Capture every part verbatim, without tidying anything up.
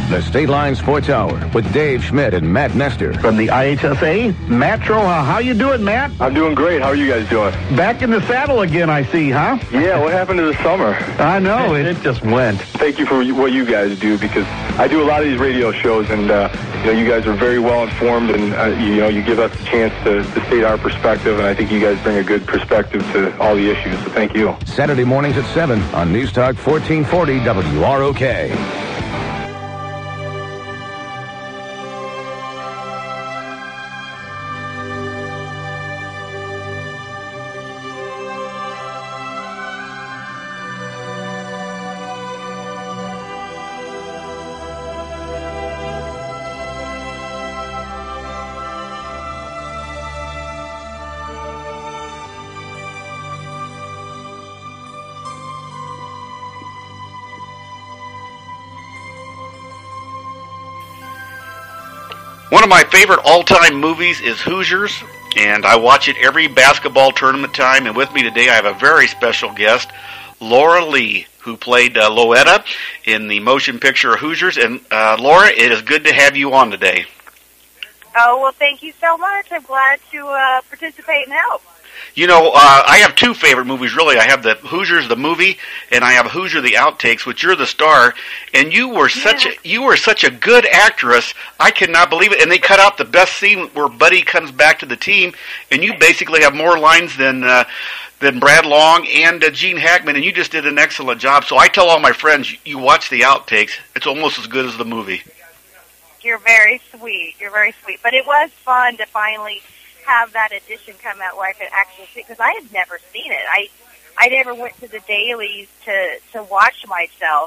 The State Line Sports Hour with Dave Schmidt and Matt Nestor. From the I H S A, Matt Troha. How you doing, Matt? I'm doing great. How are you guys doing? Back in the saddle again, I see, huh? Yeah, what happened to the summer? I know, it, it just went. Thank you for what you guys do, because I do a lot of these radio shows, and uh, you know, you guys are very well informed, and uh, you know, you give us a chance to, to state our perspective, and I think you guys bring a good perspective to all the issues, so thank you. Saturday mornings at seven on News Talk fourteen forty W R O K. One of my favorite all-time movies is Hoosiers, and I watch it every basketball tournament time. And with me today, I have a very special guest, Laura Lee, who played uh, Loetta in the motion picture Hoosiers. And uh, Laura, it is good to have you on today. Oh, well, thank you so much. I'm glad to uh, participate and help. You know, uh, I have two favorite movies, really. I have the Hoosiers, the movie, and I have Hoosier, the Outtakes, which you're the star. And you were such yeah. a, you were such a good actress. I cannot believe it. And they cut out the best scene where Buddy comes back to the team, and you basically have more lines than uh, than Brad Long and uh, Gene Hackman, and you just did an excellent job. So I tell all my friends, you watch the Outtakes. It's almost as good as the movie. You're very sweet. You're very sweet. But it was fun to finally have that edition come out where I could actually see, because I had never seen it. I I never went to the dailies to to watch myself,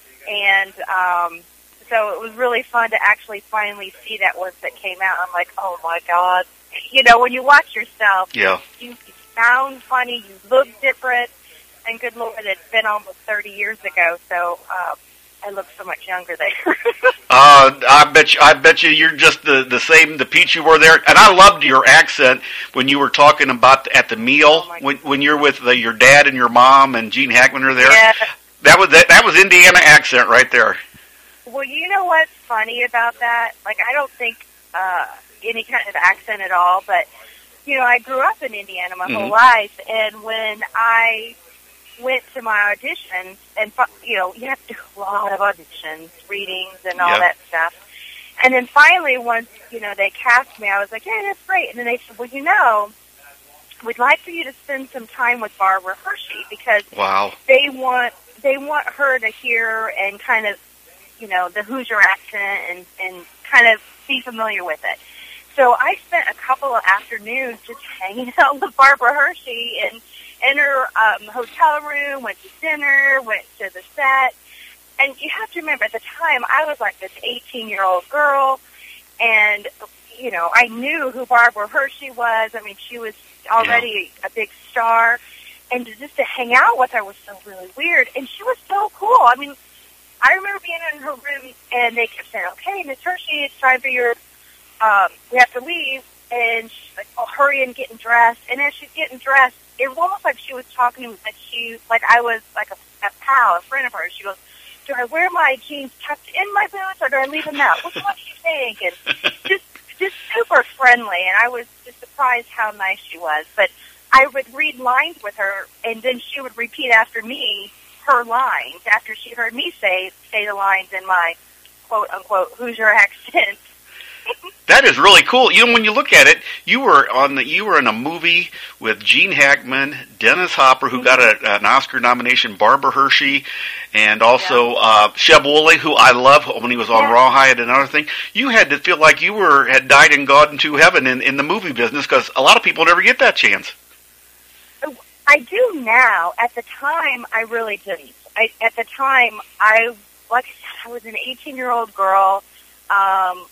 and um, so it was really fun to actually finally see that once it came out. I'm like, oh my God, you know, when you watch yourself, yeah, you, you sound funny, you look different, and good Lord, it's been almost thirty years ago, so. Um, I look so much younger there. uh, I bet you, I bet you you're just the, the same, the peach you were there. And I loved your accent when you were talking about at the meal, oh when when you're with the, your dad and your mom and Gene Hackman are there. Yeah. That was that, that was Indiana accent right there. Well, you know what's funny about that? Like, I don't think uh, any kind of accent at all, but, you know, I grew up in Indiana my mm-hmm. whole life, and when I went to my auditions, and, you know, you have to do a lot of auditions, readings, and all yep. that stuff. And then finally, once, you know, they cast me, I was like, yeah, that's great. And then they said, well, you know, we'd like for you to spend some time with Barbara Hershey, because wow. they want they want her to hear and kind of, you know, the Hoosier accent and, and kind of be familiar with it. So I spent a couple of afternoons just hanging out with Barbara Hershey and in her um, hotel room, went to dinner, went to the set. And you have to remember, at the time, I was like this eighteen-year-old girl, and, you know, I knew who Barbara Hershey was. I mean, she was already yeah. a big star. And to, just to hang out with her was so really weird. And she was so cool. I mean, I remember being in her room, and they kept saying, okay, Miss Hershey, it's time for your, um, we have to leave. And she's like, oh, hurry and getting dressed. And as she's getting dressed, it was almost like she was talking to me, like she, like I was like a, a pal, a friend of hers. She goes, do I wear my jeans tucked in my boots, or do I leave them out? What's what she think? And just, just super friendly. And I was just surprised how nice she was. But I would read lines with her, and then she would repeat after me her lines after she heard me say say the lines in my quote unquote Hoosier accent. That is really cool. You know, when you look at it, you were on the, you were in a movie with Gene Hackman, Dennis Hopper, who got a, an Oscar nomination, Barbara Hershey, and also yeah. uh, Sheb Woolley, who I love when he was on yeah. Rawhide and another thing. You had to feel like you were had died and gone into heaven in, in the movie business, because a lot of people never get that chance. I do now. At the time, I really didn't. I, at the time, I, like I said, I was an eighteen-year-old girl. Um,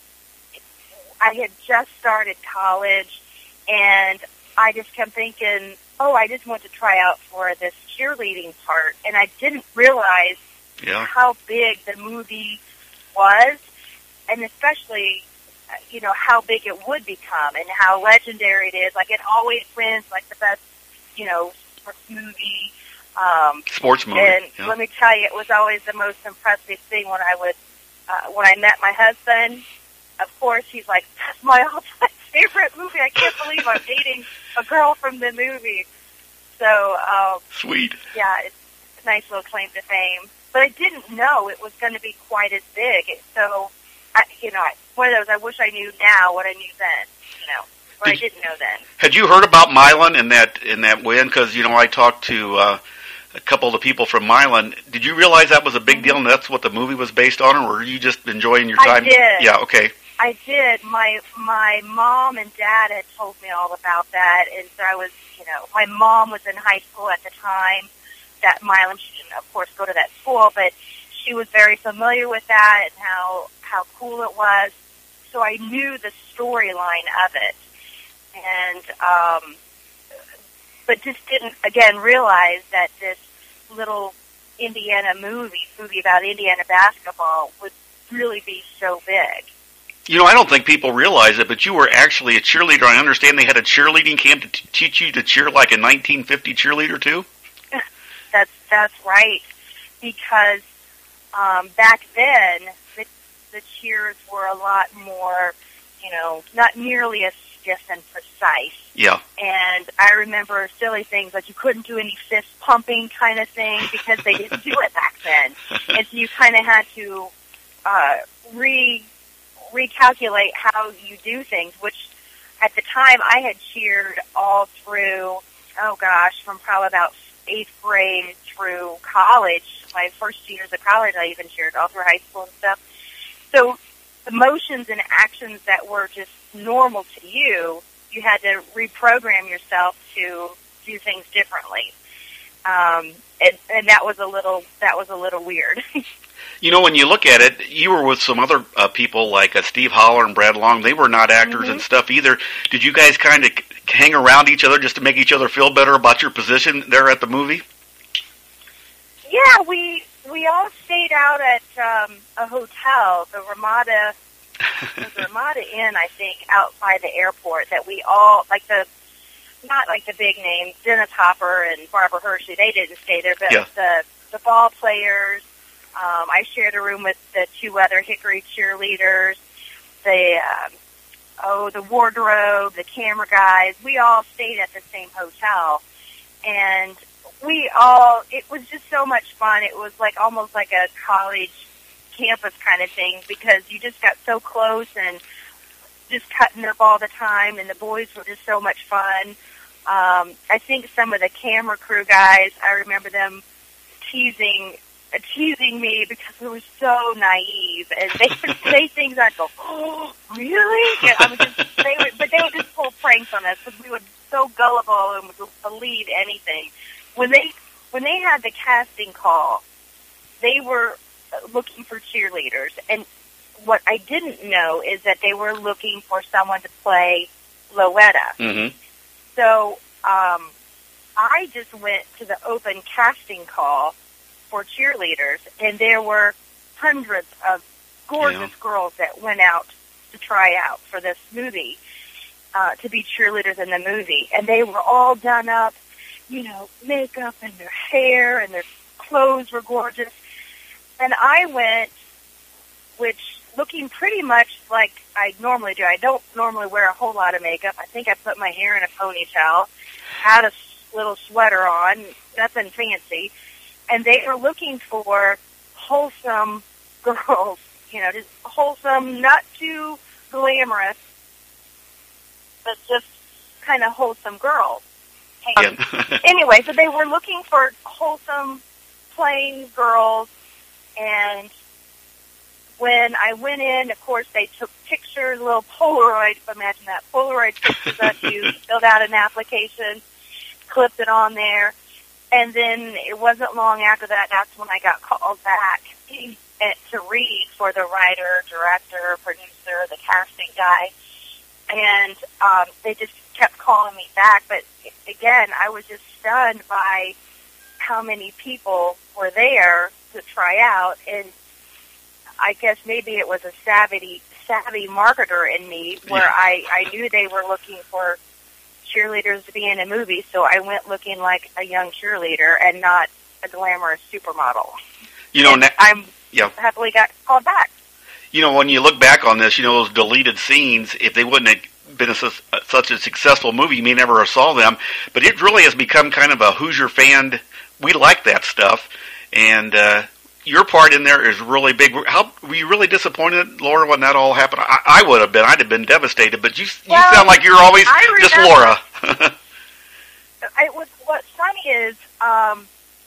I had just started college, and I just kept thinking, oh, I just want to try out for this cheerleading part. And I didn't realize yeah. how big the movie was, and especially, you know, how big it would become and how legendary it is. Like, it always wins, like, the best, you know, sports movie. Um, sports movie. And yeah. let me tell you, it was always the most impressive thing when I would uh, when I met my husband, of course, he's like, that's my all-time favorite movie. I can't believe I'm dating a girl from the movie. So, um, sweet. Yeah, it's a nice little claim to fame. But I didn't know it was going to be quite as big. So, I, you know, one of those, I wish I knew now what I knew then, you know, or Did, I didn't know then. Had you heard about Milan in that in that win? Because, you know, I talked to uh, a couple of the people from Milan. Did you realize that was a big deal and that's what the movie was based on, or were you just enjoying your time? I did. Yeah, okay. I did. My my mom and dad had told me all about that, and so I was, you know, my mom was in high school at the time. That Milan, she didn't, of course, go to that school, but she was very familiar with that and how how cool it was. So I knew the storyline of it, and um, but just didn't again realize that this little Indiana movie, movie about Indiana basketball, would really be so big. You know, I don't think people realize it, but you were actually a cheerleader. I understand they had a cheerleading camp to t- teach you to cheer like a nineteen fifty cheerleader, too? That's that's right, because um, back then the, the cheers were a lot more, you know, not nearly as stiff and precise. Yeah. And I remember silly things like you couldn't do any fist pumping kind of thing because they didn't do it back then, and so you kind of had to uh, re recalculate how you do things. Which at the time I had cheered all through. Oh gosh, from probably about eighth grade through college, my first years of college, I even cheered all through high school and stuff. So the motions and actions that were just normal to you, you had to reprogram yourself to do things differently. Um, and, and that was a little, that was a little weird. You know, when you look at it, you were with some other uh, people like uh, Steve Holler and Brad Long. They were not actors mm-hmm. and stuff either. Did you guys kind of hang around each other just to make each other feel better about your position there at the movie? Yeah, we we all stayed out at um, a hotel, the Ramada, the Ramada Inn, I think, out by the airport. That we all like the not like the big names, Dennis Hopper and Barbara Hershey. They didn't stay there, but yeah. the the ball players. Um, I shared a room with the two other Hickory cheerleaders, the, um, oh, the wardrobe, the camera guys. We all stayed at the same hotel. And we all, it was just so much fun. It was like almost like a college campus kind of thing because you just got so close and just cutting up all the time. And the boys were just so much fun. Um, I think some of the camera crew guys, I remember them teasing teasing me because we were so naive, and they would say things I'd go, "Oh, really?" Yeah, I would just, they would, but they would just pull pranks on us because we were so gullible and would believe anything. When they when they had the casting call, they were looking for cheerleaders, and what I didn't know is that they were looking for someone to play Loetta. Mm-hmm. So um, I just went to the open casting call for cheerleaders, and there were hundreds of gorgeous yeah. girls that went out to try out for this movie, uh, to be cheerleaders in the movie. And they were all done up, you know, makeup and their hair and their clothes were gorgeous. And I went, which looking pretty much like I normally do. I don't normally wear a whole lot of makeup. I think I put my hair in a ponytail, had a little sweater on, nothing fancy. And they were looking for wholesome girls, you know, just wholesome, not too glamorous, but just kind of wholesome girls. And yeah. Anyway, so they were looking for wholesome, plain girls, and when I went in, of course, they took pictures, little Polaroid, imagine that, Polaroid pictures of you, filled out an application, clipped it on there. And then it wasn't long after that, that's when I got called back to read for the writer, director, producer, the casting guy. And um, they just kept calling me back. But again, I was just stunned by how many people were there to try out. And I guess maybe it was a savvy, savvy marketer in me where I, I knew they were looking for cheerleaders to be in a movie, so I went looking like a young cheerleader and not a glamorous supermodel. You know, na- I'm yeah. happily got called back. You know, when you look back on this, you know, those deleted scenes, if they wouldn't have been a, such a successful movie, you may never have saw them. But it really has become kind of a Hoosier fan. We like that stuff. And uh, your part in there is really big. How were you really disappointed, Laura, when that all happened? I, I would have been. I'd have been devastated. But you, you well, sound like you're always just Laura. I, what, what's funny is um,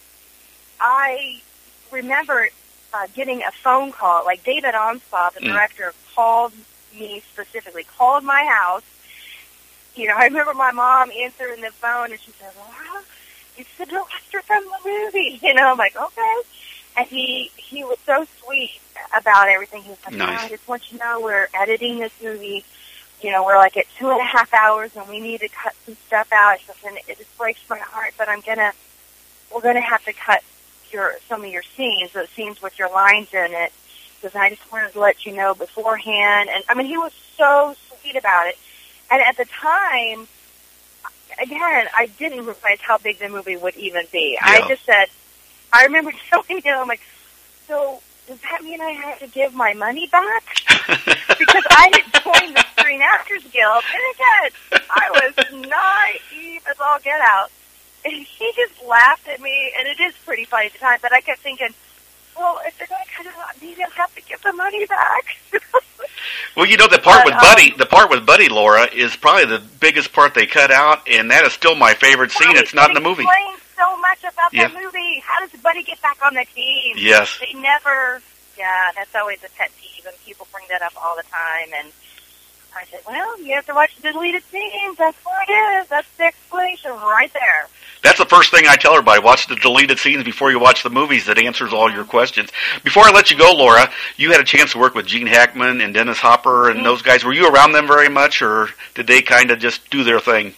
I remember uh, getting a phone call. Like David Onspaw, the mm. director, called me specifically, called my house. You know, I remember my mom answering the phone, and she said, "Laura, it's the director from the movie." You know, I'm like, okay. And he he was so sweet about everything. He was like, nice. "I just want you to know we're editing this movie. You know, we're like at two and a half hours, and we need to cut some stuff out." He says, "And it just breaks my heart, but I'm gonna we're gonna have to cut your some of your scenes, those scenes with your lines in it, because I just wanted to let you know beforehand." And I mean, he was so sweet about it. And at the time, again, I didn't realize how big the movie would even be. Yeah. I just said, I remember telling him, I'm like, "So does that mean I have to give my money back?" Because I had joined the Screen Actors Guild, and again, I was naive as all get out. And he just laughed at me, and it is pretty funny at the time, but I kept thinking, well, if they're going to cut it out, maybe I'll have to give the money back. Well, you know, the part but, with um, Buddy, the part with Buddy, Laura, is probably the biggest part they cut out, and that is still my favorite scene. Well, it's not in the movie. Explains so much about yeah. that movie. How does Buddy get back on the team? Yes. They never. Yeah, that's always a pet peeve, and people bring that up all the time. And I said, well, you have to watch the deleted scenes. That's what it is. That's the explanation right there. That's the first thing I tell everybody. Watch the deleted scenes before you watch the movies. That answers all your questions. Before I let you go, Laura, you had a chance to work with Gene Hackman and Dennis Hopper and mm-hmm. those guys. Were you around them very much, or did they kind of just do their thing?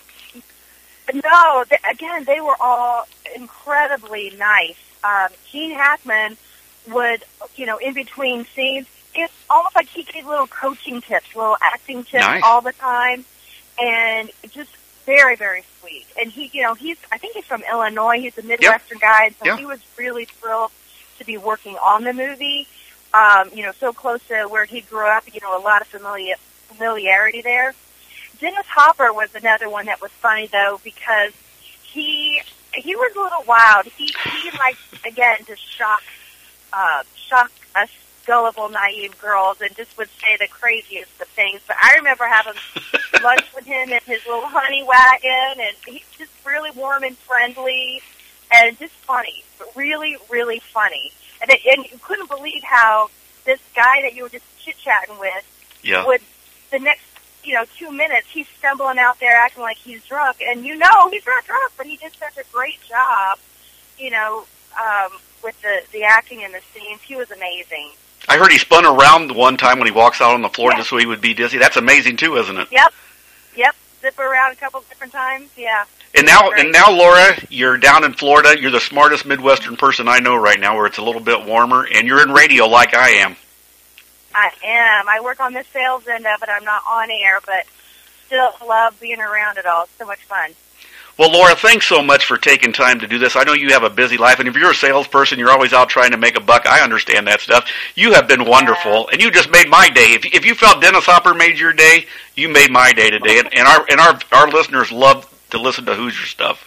No, they, again, they were all incredibly nice. Um, Gene Hackman would, you know, in between scenes, it's almost like he gave little coaching tips, little acting tips nice. all the time, and just very, very sweet. And he, you know, he's, I think he's from Illinois. He's a Midwestern yep. guy, so yep. he was really thrilled to be working on the movie. Um, you know, so close to where he grew up, you know, a lot of familiar, familiarity there. Dennis Hopper was another one that was funny, though, because he he was a little wild. He, he liked, again, to shock, uh, shock us gullible, naive girls, and just would say the craziest of things. But I remember having lunch with him in his little honey wagon, and he's just really warm and friendly, and just funny, but really, really funny. And, it, and you couldn't believe how this guy that you were just chit-chatting with yeah. would, the next, you know, two minutes, he's stumbling out there acting like he's drunk, and you know he's not drunk, but he did such a great job, you know, um, with the, the acting in the scenes. He was amazing. I heard he spun around one time when he walks out on the floor yeah. just so he would be dizzy. That's amazing too, isn't it? Yep. Yep. Zip around a couple different times. Yeah. And now, and now, Laura, you're down in Florida. You're the smartest Midwestern person I know right now, where it's a little bit warmer, and you're in radio like I am. I am. I work on the sales end of it. I'm not on air, but still love being around it all. It's so much fun. Well, Laura, thanks so much for taking time to do this. I know you have a busy life, and if you're a salesperson, you're always out trying to make a buck. I understand that stuff. You have been wonderful, yeah. and you just made my day. If, if you felt Dennis Hopper made your day, you made my day today, and, and our and our our listeners love to listen to Hoosier stuff.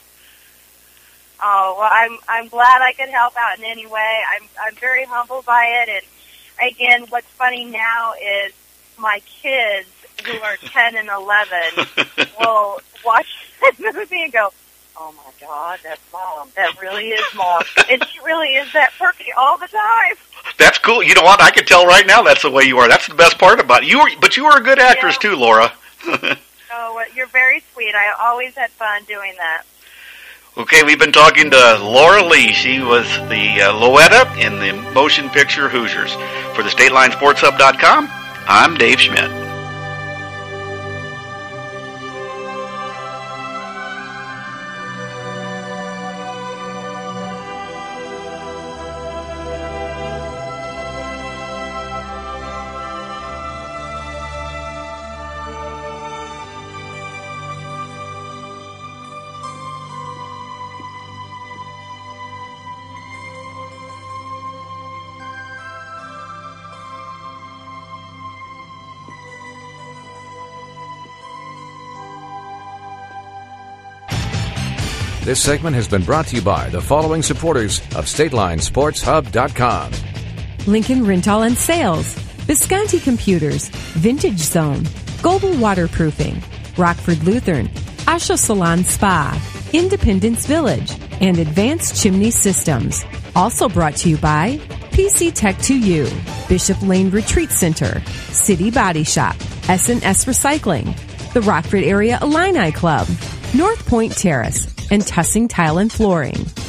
Oh, well, I'm I'm glad I could help out in any way. I'm I'm very humbled by it, and again, what's funny now is my kids, who are ten and eleven, will watch that movie and go, "Oh my God, that's Mom. That really is Mom, and she really is that perky all the time." That's cool. You know what? I can tell right now that's the way you are. That's the best part about it. You were, but you were a good actress yeah. too, Laura. Oh, well, you're very sweet. I always had fun doing that. Okay, we've been talking to Laura Lee. She was the uh, Loetta in the motion picture Hoosiers. For the State Line Sports Hub dot com, I'm Dave Schmidt. This segment has been brought to you by the following supporters of State Line Sports Hub dot com. Lincoln Rental and Sales, Visconti Computers, Vintage Zone, Global Waterproofing, Rockford Lutheran, Asha Salon Spa, Independence Village, and Advanced Chimney Systems. Also brought to you by P C Tech two U, Bishop Lane Retreat Center, City Body Shop, S and S Recycling, the Rockford Area Illini Club, North Point Terrace, and Tussing Tile and Flooring.